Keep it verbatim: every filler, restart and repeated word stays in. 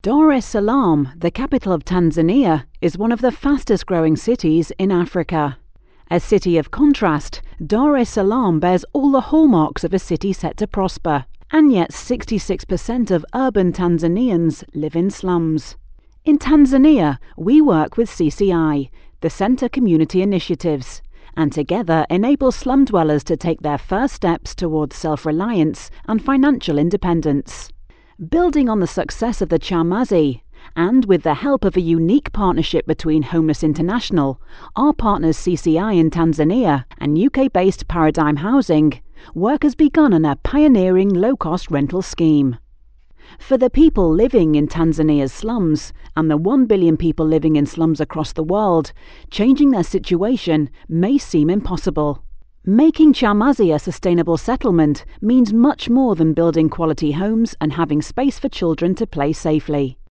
Dar es Salaam, the capital of Tanzania, is one of the fastest growing cities in Africa. A city of contrast, Dar es Salaam bears all the hallmarks of a city set to prosper, and yet sixty-six percent of urban Tanzanians live in slums. In Tanzania, we work with C C I, the Centre Community Initiatives, and together enable slum dwellers to take their first steps towards self-reliance and financial independence. Building on the success of the Chamazi, and with the help of a unique partnership between Homeless International, our partners C C I in Tanzania, and U K-based Paradigm Housing, work has begun on a pioneering low-cost rental scheme. For the people living in Tanzania's slums, and the one billion people living in slums across the world, changing their situation may seem impossible. Making Chamazi a sustainable settlement means much more than building quality homes and having space for children to play safely.